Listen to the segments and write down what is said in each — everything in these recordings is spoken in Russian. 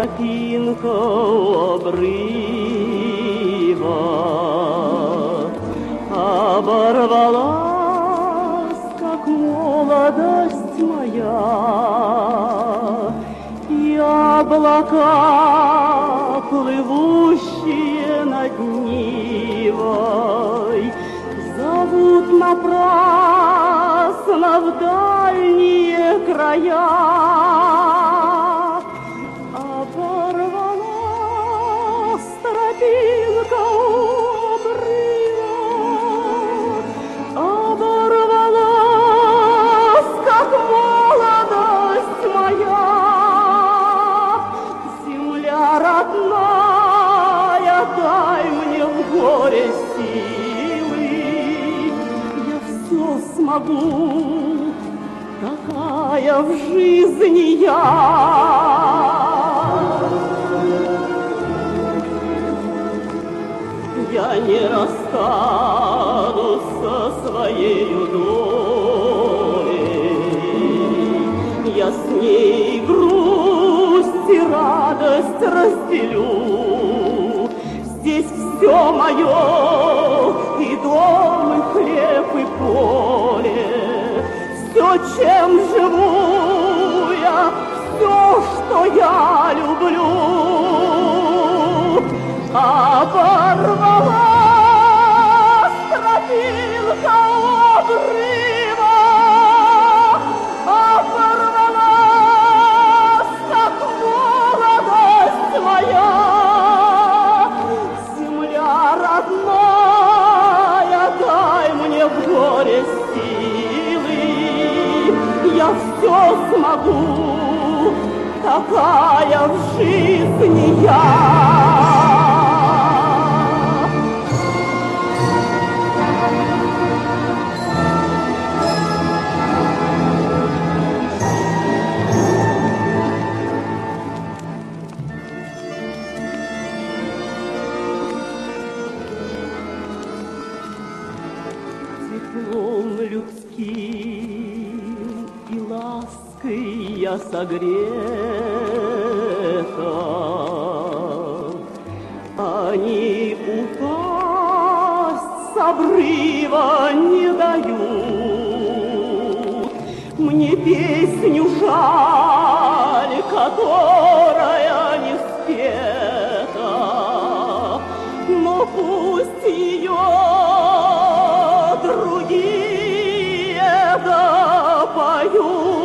тропинка обрыва оборвалась, как молодость моя, и облака, плывущие над Нивой, зовут напрасно в дальние края. Оборвалась тропинка обрыва, оборвалась, как молодость моя. Земля родная, дай мне в горе силы, я все смогу, такая в жизни я. Я не расстанусь со своею долей, я с ней грусть и радость разделю. Здесь все мое, и дом, и хлеб, и поле, все, чем живу я, все, что я люблю. Оборвалась тропинка обрыва, оборвалась, как молодость моя. Земля родная, дай мне в горе силы, я все смогу, такая в жизни я. Теплом людским и лаской я согрета, они упасть с обрыва не дают. Мне песню жаль, которая не спета, но пусть ее другие допоют.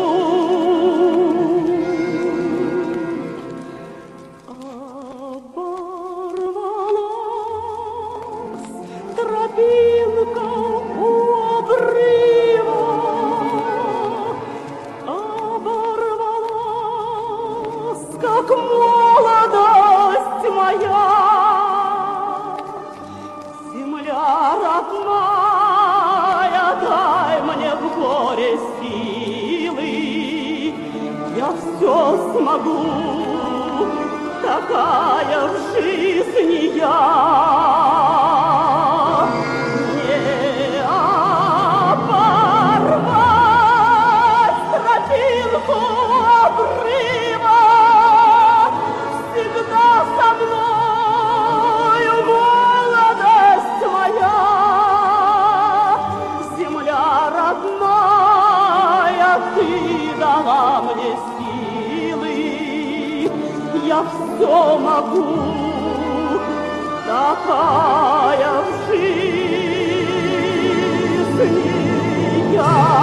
Оборвалась тропинка у обрыва, оборвалась, как молодость моя. Земля родная, дай мне в горе силы, я все смогу, такая в жизни я. Не оборвать тропинку обрыва, всегда со мною молодость моя. Земля родная, ты дала мне силы, я все могу, такая в жизни я.